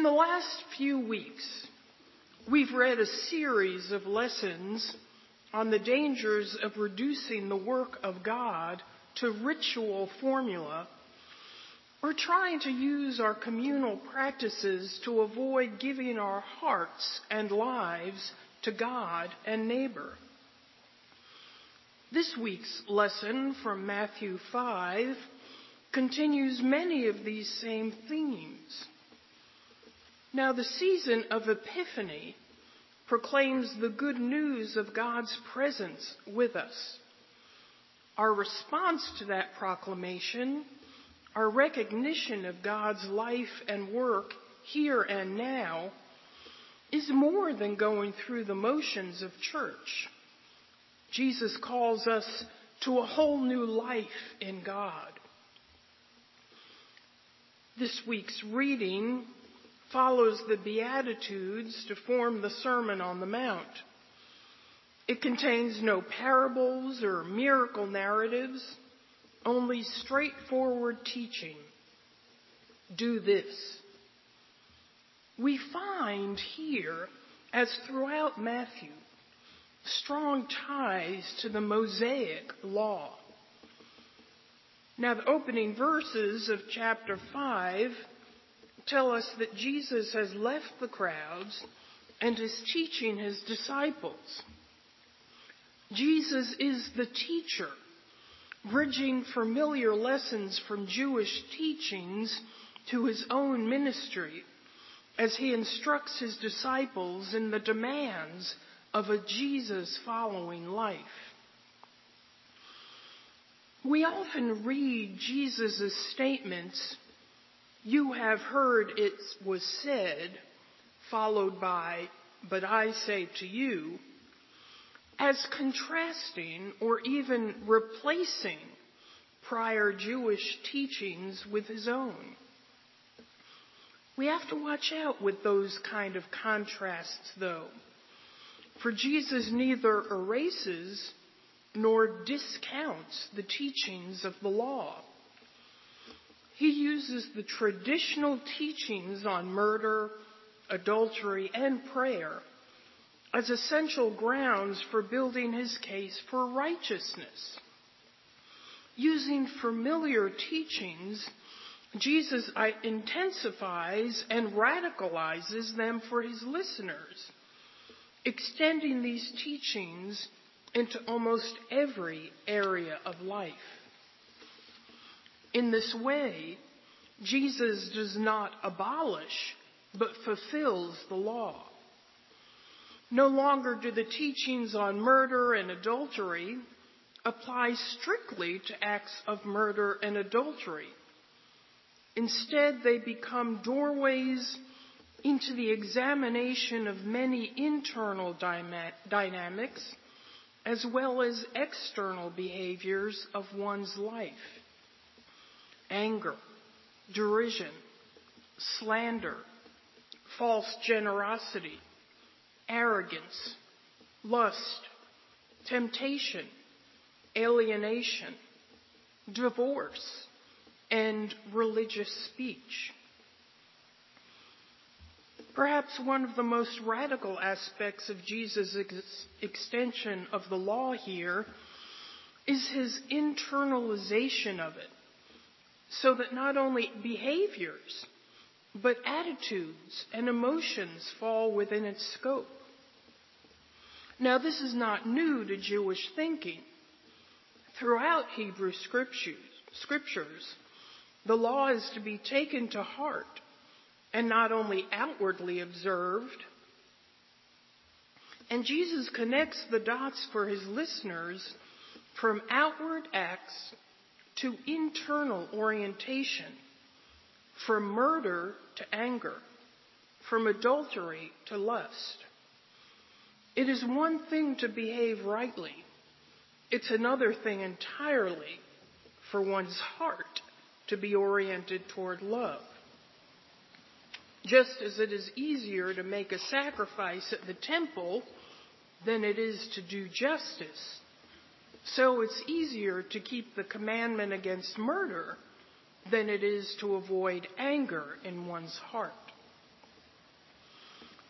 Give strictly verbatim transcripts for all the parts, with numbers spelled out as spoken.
the last few weeks, we've read a series of lessons on the dangers of reducing the work of God to ritual formula, or trying to use our communal practices to avoid giving our hearts and lives to God and neighbor. This week's lesson from Matthew five continues many of these same themes. Now, the season of Epiphany proclaims the good news of God's presence with us. Our response to that proclamation, our recognition of God's life and work here and now, is more than going through the motions of church. Jesus calls us to a whole new life in God. This week's reading follows the Beatitudes to form the Sermon on the Mount. It contains no parables or miracle narratives, only straightforward teaching. Do this. We find here, as throughout Matthew, strong ties to the Mosaic law. Now, the opening verses of chapter five tell us that Jesus has left the crowds and is teaching his disciples. Jesus is the teacher, bridging familiar lessons from Jewish teachings to his own ministry as he instructs his disciples in the demands of a Jesus-following life. We often read Jesus' statements, "You have heard it was said," followed by, "But I say to you," as contrasting or even replacing prior Jewish teachings with his own. We have to watch out with those kind of contrasts, though, for Jesus neither erases nor discounts the teachings of the law. He uses the traditional teachings on murder, adultery, and prayer as essential grounds for building his case for righteousness. Using familiar teachings, Jesus intensifies and radicalizes them for his listeners, extending these teachings into almost every area of life. In this way, Jesus does not abolish, but fulfills the law. No longer do the teachings on murder and adultery apply strictly to acts of murder and adultery. Instead, they become doorways into the examination of many internal dyma- dynamics as well as external behaviors of one's life. Anger, derision, slander, false generosity, arrogance, lust, temptation, alienation, divorce, and religious speech. Perhaps one of the most radical aspects of Jesus' ex- extension of the law here is his internalization of it, so that not only behaviors, but attitudes and emotions fall within its scope. Now, this is not new to Jewish thinking. Throughout Hebrew scriptures, scriptures, the law is to be taken to heart and not only outwardly observed. And Jesus connects the dots for his listeners from outward acts to internal orientation, from murder to anger, from adultery to lust. It is one thing to behave rightly. It's another thing entirely for one's heart to be oriented toward love. Just as it is easier to make a sacrifice at the temple than it is to do justice, so it's easier to keep the commandment against murder than it is to avoid anger in one's heart.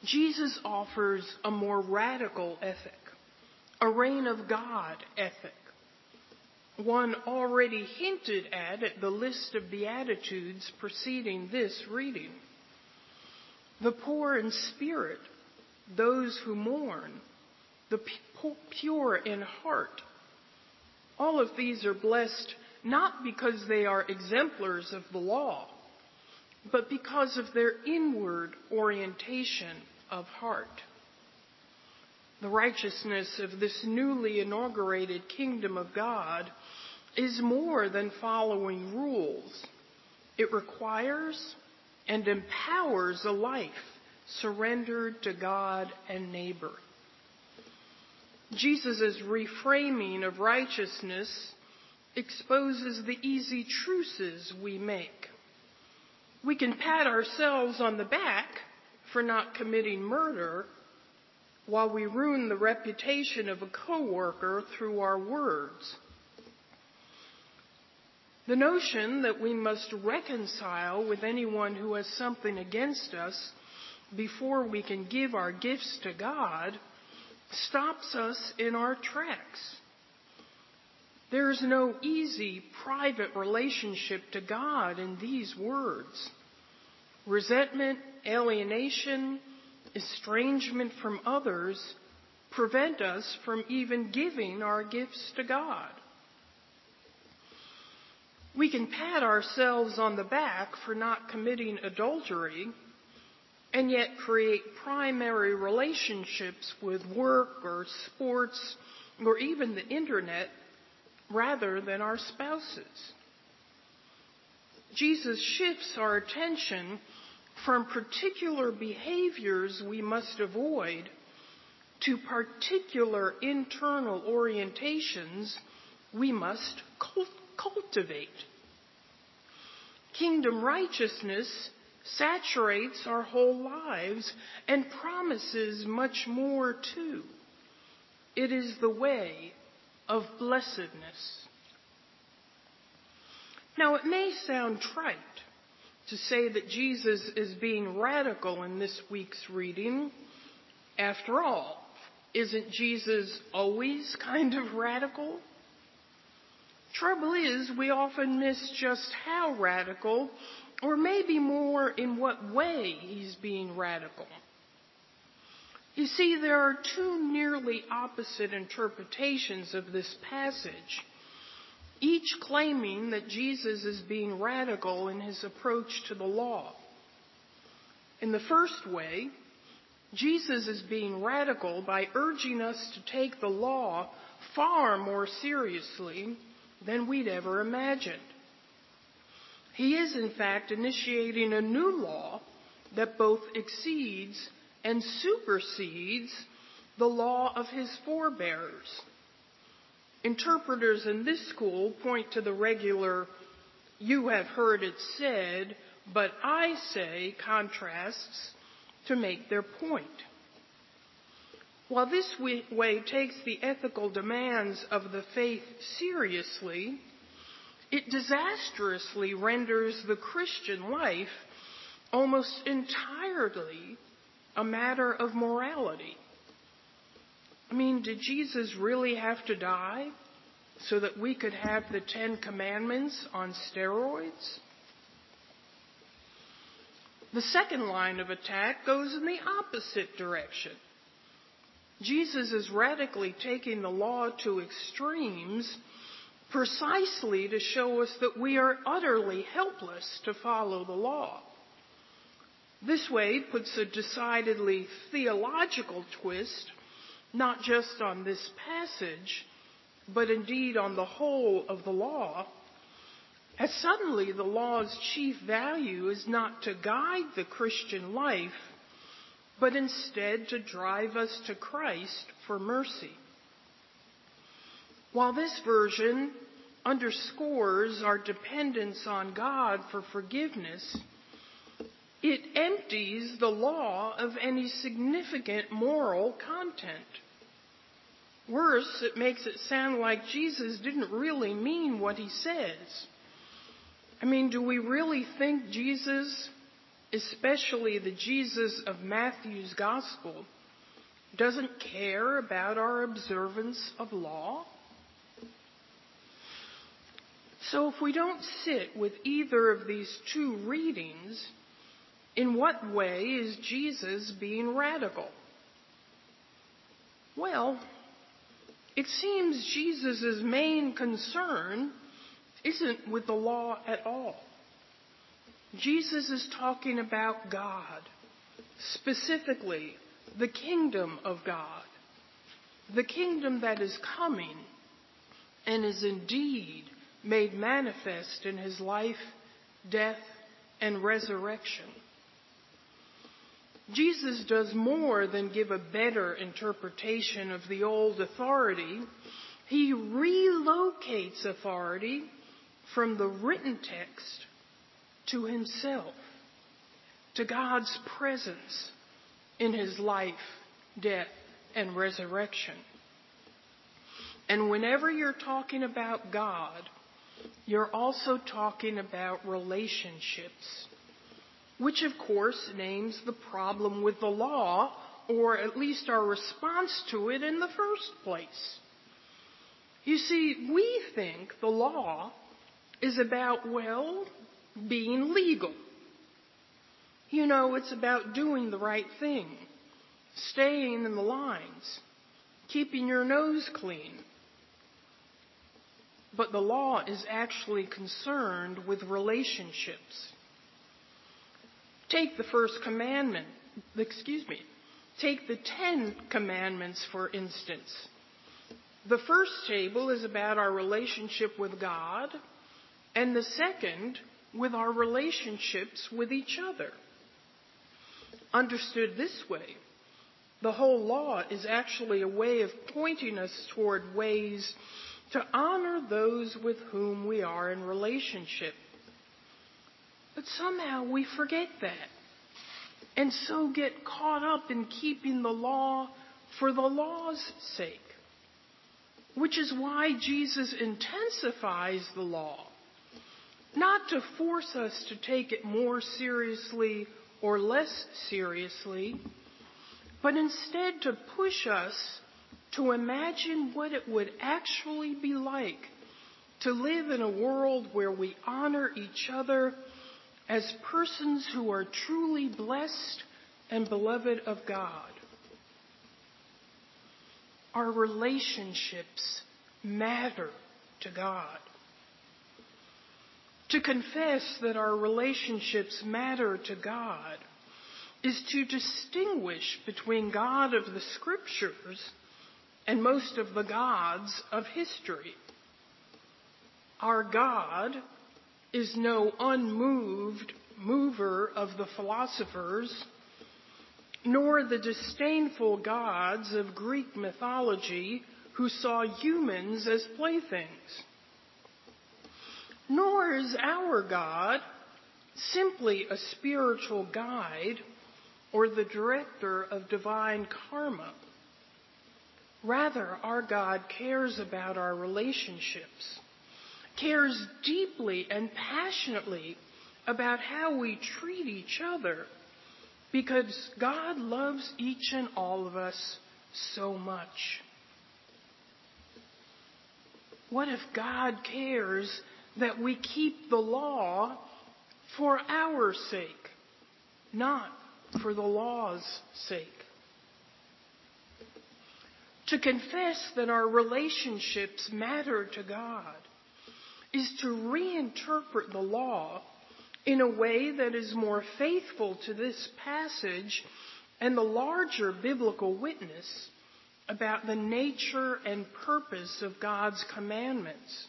Jesus offers a more radical ethic, a reign of God ethic, one already hinted at at the list of Beatitudes preceding this reading. The poor in spirit, those who mourn, the pure in heart. All of these are blessed not because they are exemplars of the law, but because of their inward orientation of heart. The righteousness of this newly inaugurated kingdom of God is more than following rules. It requires and empowers a life surrendered to God and neighbor. Jesus' reframing of righteousness exposes the easy truces we make. We can pat ourselves on the back for not committing murder, while we ruin the reputation of a coworker through our words. The notion that we must reconcile with anyone who has something against us before we can give our gifts to God stops us in our tracks. There is no easy private relationship to God in these words. Resentment, alienation, estrangement from others prevent us from even giving our gifts to God. We can pat ourselves on the back for not committing adultery and yet create primary relationships with work or sports or even the internet rather than our spouses. Jesus shifts our attention from particular behaviors we must avoid to particular internal orientations we must cultivate. Kingdom righteousness saturates our whole lives and promises much more too. It is the way of blessedness. Now, it may sound trite to say that Jesus is being radical in this week's reading. After all, isn't Jesus always kind of radical? Trouble is, we often miss just how radical, or maybe more in what way he's being radical. You see, there are two nearly opposite interpretations of this passage, each claiming that Jesus is being radical in his approach to the law. In the first way, Jesus is being radical by urging us to take the law far more seriously than we'd ever imagined. He is, in fact, initiating a new law that both exceeds and supersedes the law of his forebears. Interpreters in this school point to the regular, "you have heard it said, but I say" contrasts to make their point. While this way takes the ethical demands of the faith seriously, it disastrously renders the Christian life almost entirely a matter of morality. I mean, did Jesus really have to die so that we could have the Ten Commandments on steroids? The second line of attack goes in the opposite direction. Jesus is radically taking the law to extremes precisely to show us that we are utterly helpless to follow the law. This way puts a decidedly theological twist not just on this passage, but indeed on the whole of the law, as suddenly the law's chief value is not to guide the Christian life, but instead to drive us to Christ for mercy. While this version underscores our dependence on God for forgiveness, it empties the law of any significant moral content. Worse, it makes it sound like Jesus didn't really mean what he says. I mean, do we really think Jesus especially the Jesus of Matthew's gospel, doesn't care about our observance of law? So if we don't sit with either of these two readings, in what way is Jesus being radical? Well, it seems Jesus' main concern isn't with the law at all. Jesus is talking about God, specifically the kingdom of God, the kingdom that is coming and is indeed made manifest in his life, death, and resurrection. Jesus does more than give a better interpretation of the old authority. He relocates authority from the written text to himself, to God's presence in his life, death, and resurrection. And whenever you're talking about God, you're also talking about relationships, which of course names the problem with the law, or at least our response to it in the first place. You see, we think the law is about, well, being legal. You know, it's about doing the right thing, staying in the lines, keeping your nose clean. But the law is actually concerned with relationships. Take the first commandment, excuse me, take the Ten Commandments, for instance. The first table is about our relationship with God, and the second with our relationships with each other. Understood this way, the whole law is actually a way of pointing us toward ways to honor those with whom we are in relationship. But somehow we forget that, and so get caught up in keeping the law for the law's sake, which is why Jesus intensifies the law, not to force us to take it more seriously or less seriously, but instead to push us to imagine what it would actually be like to live in a world where we honor each other as persons who are truly blessed and beloved of God. Our relationships matter to God. To confess that our relationships matter to God is to distinguish between God of the Scriptures and most of the gods of history. Our God is no unmoved mover of the philosophers, nor the disdainful gods of Greek mythology who saw humans as playthings. Nor is our God simply a spiritual guide or the director of divine karma. Rather, our God cares about our relationships, cares deeply and passionately about how we treat each other, because God loves each and all of us so much. What if God cares that we keep the law for our sake, not for the law's sake? To confess that our relationships matter to God is to reinterpret the law in a way that is more faithful to this passage and the larger biblical witness about the nature and purpose of God's commandments.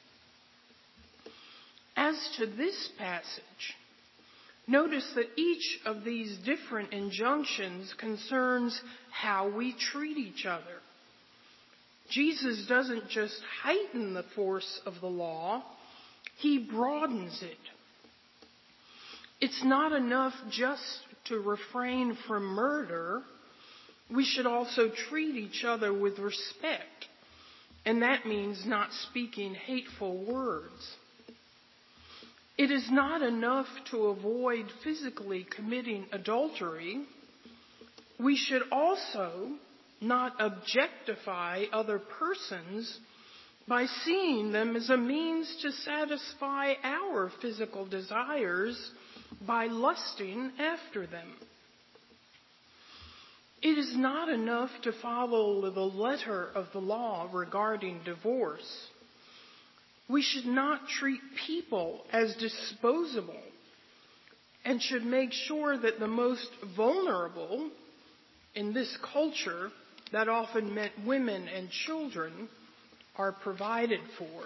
As to this passage, notice that each of these different injunctions concerns how we treat each other. Jesus doesn't just heighten the force of the law, he broadens it. It's not enough just to refrain from murder. We should also treat each other with respect, and that means not speaking hateful words. It is not enough to avoid physically committing adultery. We should also not objectify other persons by seeing them as a means to satisfy our physical desires by lusting after them. It is not enough to follow the letter of the law regarding divorce. We should not treat people as disposable and should make sure that the most vulnerable in this culture, that often meant women and children, are provided for.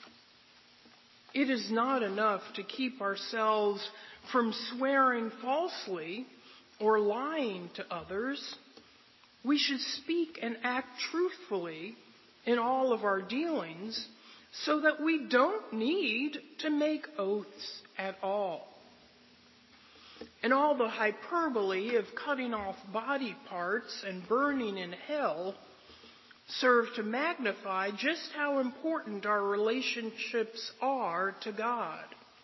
It is not enough to keep ourselves from swearing falsely or lying to others. We should speak and act truthfully in all of our dealings so that we don't need to make oaths at all. And all the hyperbole of cutting off body parts and burning in hell serve to magnify just how important our relationships are to God.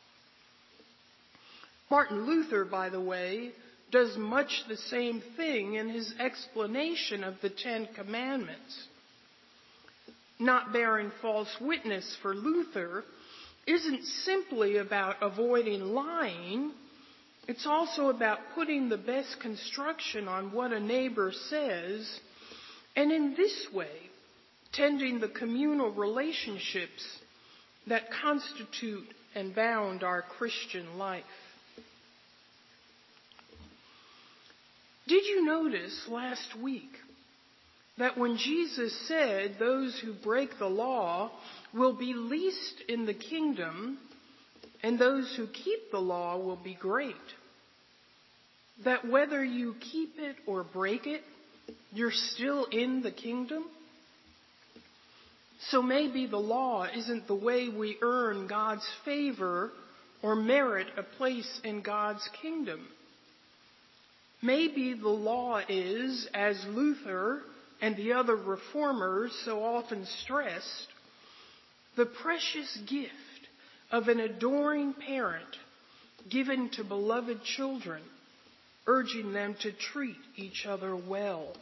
Martin Luther, by the way, does much the same thing in his explanation of the Ten Commandments. Not bearing false witness for Luther isn't simply about avoiding lying. It's also about putting the best construction on what a neighbor says, and in this way, tending the communal relationships that constitute and bound our Christian life. Did you notice last week that when Jesus said those who break the law will be least in the kingdom and those who keep the law will be great? That whether you keep it or break it, you're still in the kingdom? So maybe the law isn't the way we earn God's favor or merit a place in God's kingdom. Maybe the law is, as Luther and the other reformers so often stressed, the precious gift of an adoring parent given to beloved children, urging them to treat each other well.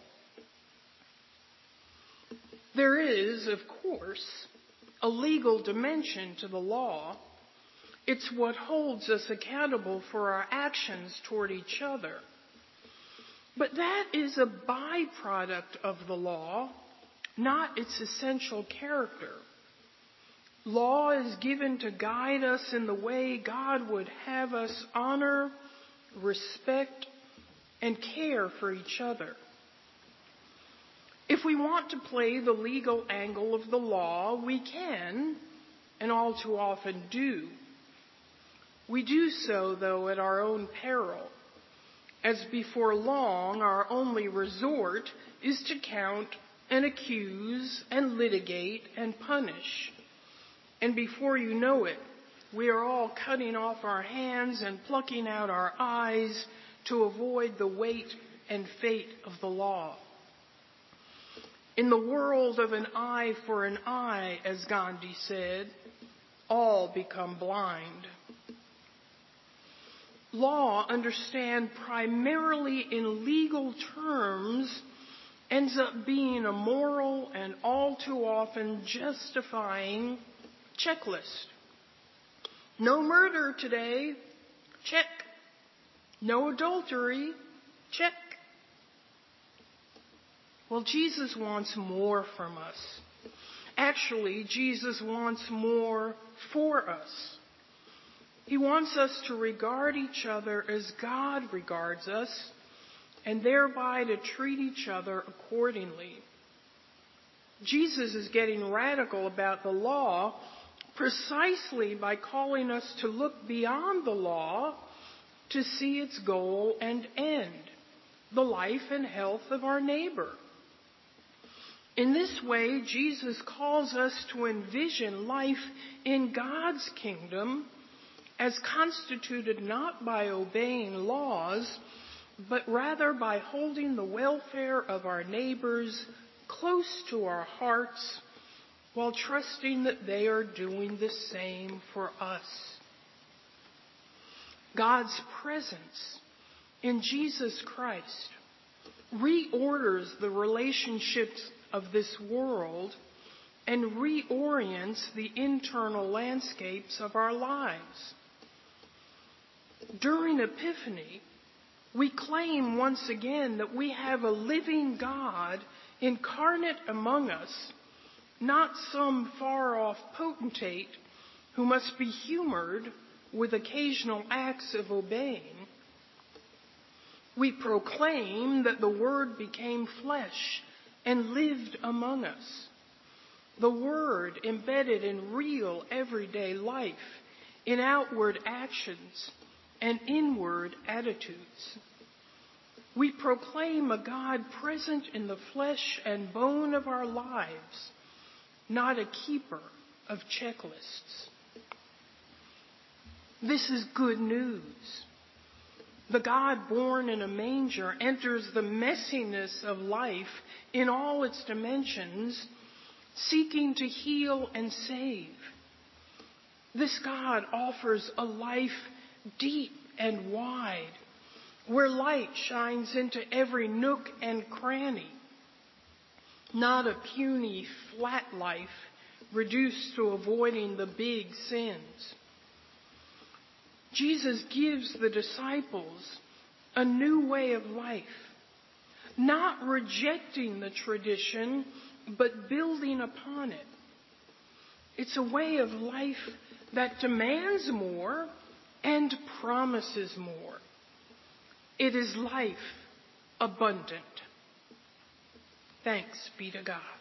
There is, of course, a legal dimension to the law. It's what holds us accountable for our actions toward each other. But that is a byproduct of the law, not its essential character. Law is given to guide us in the way God would have us honor, respect, and care for each other. If we want to play the legal angle of the law, we can, and all too often do. We do so, though, at our own peril, as before long our only resort is to count and accuse and litigate and punish. And before you know it, we are all cutting off our hands and plucking out our eyes to avoid the weight and fate of the law. In the world of an eye for an eye, as Gandhi said, all become blind. Law, understand primarily in legal terms, ends up being a moral and all too often justifying checklist. No murder today, check. No adultery, check. Well, Jesus wants more from us. Actually, Jesus wants more for us. He wants us to regard each other as God regards us, and thereby to treat each other accordingly. Jesus is getting radical about the law precisely by calling us to look beyond the law to see its goal and end, the life and health of our neighbor. In this way, Jesus calls us to envision life in God's kingdom as constituted not by obeying laws, but rather by holding the welfare of our neighbors close to our hearts while trusting that they are doing the same for us. God's presence in Jesus Christ reorders the relationships of this world and reorients the internal landscapes of our lives. During Epiphany, we claim once again that we have a living God incarnate among us, not some far-off potentate who must be humored with occasional acts of obeying. We proclaim that the Word became flesh and lived among us. The Word embedded in real everyday life, in outward actions and inward attitudes. We proclaim a God present in the flesh and bone of our lives, not a keeper of checklists. This is good news. The God born in a manger enters the messiness of life in all its dimensions, seeking to heal and save. This God offers a life deep and wide, where light shines into every nook and cranny, not a puny, flat life reduced to avoiding the big sins. Jesus gives the disciples a new way of life, not rejecting the tradition, but building upon it. It's a way of life that demands more and promises more. It is life abundant. Thanks be to God.